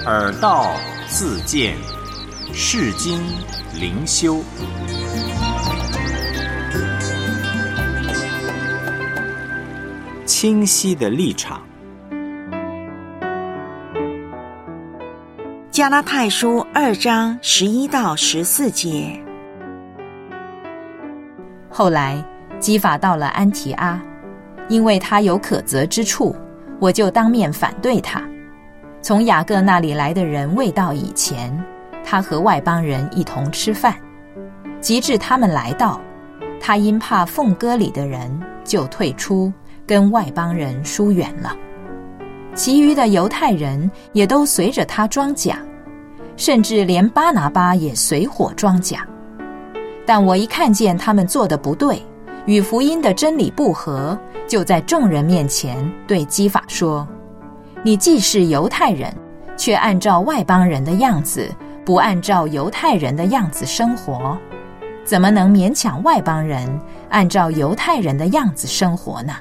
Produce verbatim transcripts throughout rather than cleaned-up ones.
耳道自见，世经灵修。清晰的立场。 加拉太书二章十一到十四节。 后来基法到了安提阿，因为他有可责之处，我就当面反对他。从雅各那里来的人未到以前，他和外邦人一同吃饭。及至他们来到，他因怕奉割礼的人，就退出，跟外邦人疏远了。其余的犹太人也都随着他装甲，甚至连巴拿巴也随伙装甲。但我一看见他们做的不对，与福音的真理不合，就在众人面前对基法说：你既是犹太人，却按照外邦人的样子，不按照犹太人的样子生活，怎么能勉强外邦人按照犹太人的样子生活呢？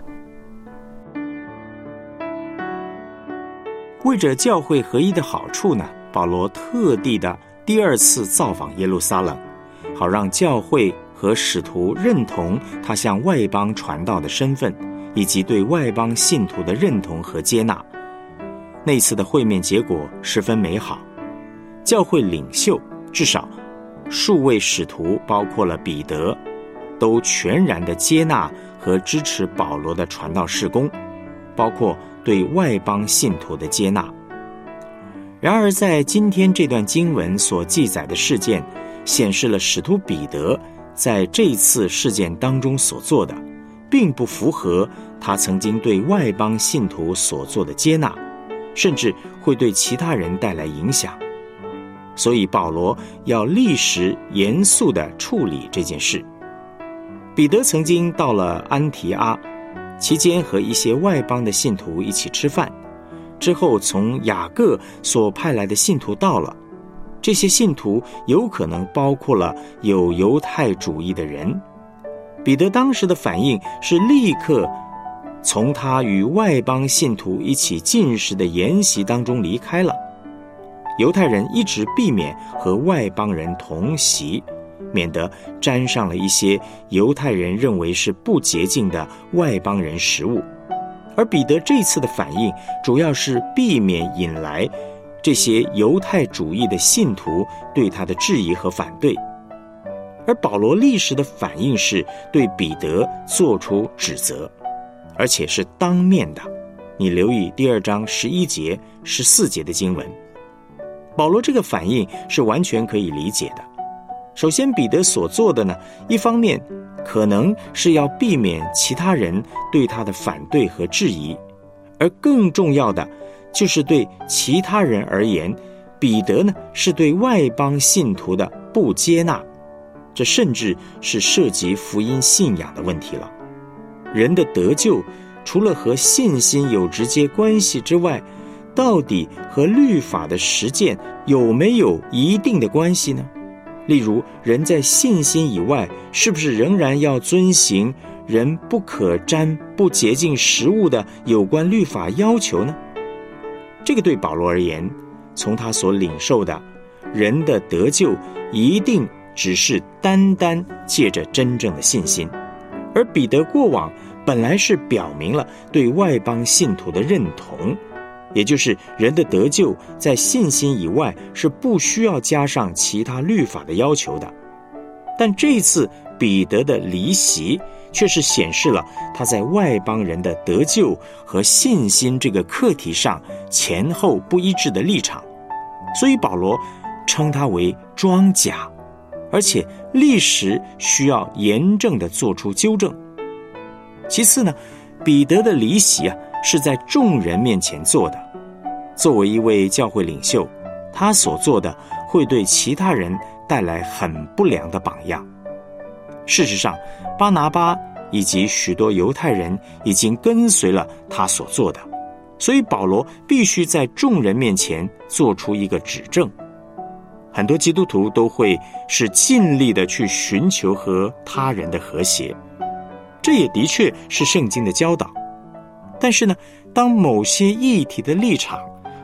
为着教会合一的好处呢，保罗特地的第二次造访耶路撒冷，好让教会和使徒认同他向外邦传道的身份，以及对外邦信徒的认同和接纳。那次的会面结果十分美好，教会领袖至少数位使徒，包括了彼得，都全然的接纳和支持保罗的传道事工，包括对外邦信徒的接纳。然而在今天这段经文所记载的事件，显示了使徒彼得在这次事件当中所做的，并不符合他曾经对外邦信徒所做的接纳，甚至会对其他人带来影响。所以保罗要立时严肃地处理这件事。彼得曾经到了安提阿，期间和一些外邦的信徒一起吃饭，之后从雅各所派来的信徒到了，这些信徒有可能包括了有犹太主义的人。彼得当时的反应是立刻从他与外邦信徒一起进食的筵席当中离开了。犹太人一直避免和外邦人同席，免得沾上了一些犹太人认为是不洁净的外邦人食物。而彼得这次的反应主要是避免引来这些犹太主义的信徒对他的质疑和反对。而保罗立时的反应是对彼得做出指责，而且是当面的。你留意第二章十一节、十四节的经文，保罗这个反应是完全可以理解的。首先，彼得所做的呢，一方面可能是要避免其他人对他的反对和质疑，而更重要的就是对其他人而言，彼得呢是对外邦信徒的不接纳，这甚至是涉及福音信仰的问题了。人的得救除了和信心有直接关系之外，到底和律法的实践有没有一定的关系呢？例如，人在信心以外，是不是仍然要遵行人不可沾不洁净食物的有关律法要求呢？这个对保罗而言，从他所领受的，人的得救一定只是单单借着真正的信心。而彼得过往本来是表明了对外邦信徒的认同，也就是人的得救在信心以外是不需要加上其他律法的要求的。但这一次彼得的离席却是显示了他在外邦人的得救和信心这个课题上前后不一致的立场，所以保罗称他为装甲，而且立时需要严正地做出纠正。其次呢，彼得的离席啊是在众人面前做的。作为一位教会领袖，他所做的会对其他人带来很不良的榜样。事实上，巴拿巴以及许多犹太人已经跟随了他所做的，所以保罗必须在众人面前做出一个指正。很多基督徒都会是尽力的去寻求和他人的和谐，这也的确是圣经的教导。但是呢，当某些议题的立场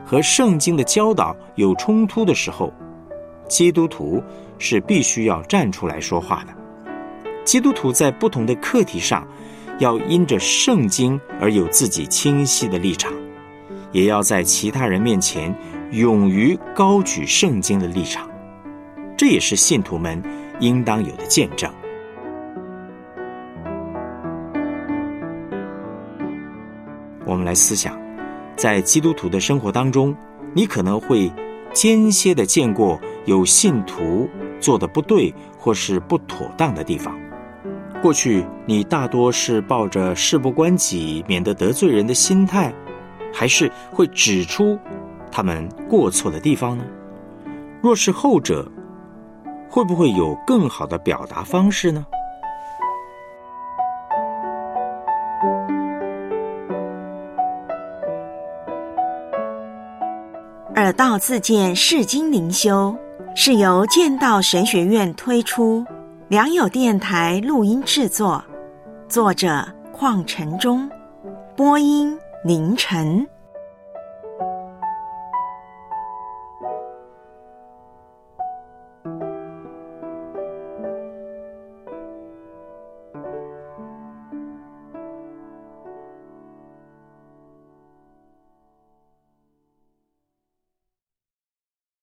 和圣经的教导有冲突的时候，基督徒是必须要站出来说话的。基督徒在不同的课题上，要因着圣经而有自己清晰的立场，也要在其他人面前勇于高举圣经的立场，这也是信徒们应当有的见证。我们来思想，在基督徒的生活当中，你可能会间歇地见过有信徒做得不对或是不妥当的地方。过去你大多是抱着事不关己免得得罪人的心态，还是会指出他们过错的地方呢？若是后者，会不会有更好的表达方式呢？ 耳道自荐释经灵修是由剑道神学院推出，良友电台录音制作，作者邝晨忠，播音凌晨。